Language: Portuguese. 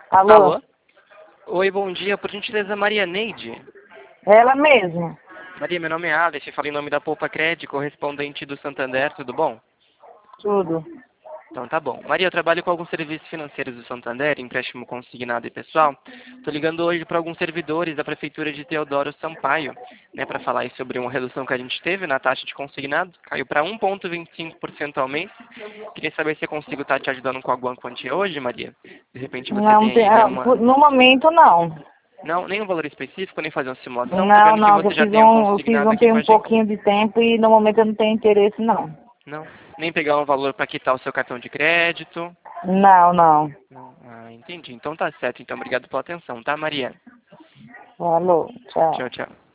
Alô? Alô? Oi, bom dia. Por gentileza, Maria Neide. Ela mesma. Maria, meu nome é Alex, falo em nome da Poupa Cred, correspondente do Santander, tudo bom? Tudo. Então tá bom. Maria, eu trabalho com alguns serviços financeiros do Santander, empréstimo consignado e pessoal. Estou ligando hoje para alguns servidores da Prefeitura de Teodoro Sampaio, né, para falar aí sobre uma redução que a gente teve na taxa de consignado. Caiu para 1,25% ao mês. Queria saber se eu consigo estar te ajudando com alguma quantia hoje, Maria. De repente você Não tem tem, aí, né, uma... no momento não. Não, nem um valor específico, nem fazer uma simulação. Tô Não, vendo que não, que você já tem um eu fiz consignado aqui ontem com um a gente. pouquinho de tempo e no momento eu não tenho interesse não. Não, nem pegar um valor para quitar o seu cartão de crédito. Não, não. Não. Ah, entendi. Então tá certo. Então obrigado pela atenção, tá, Maria? Alô, tchau. Tchau, tchau.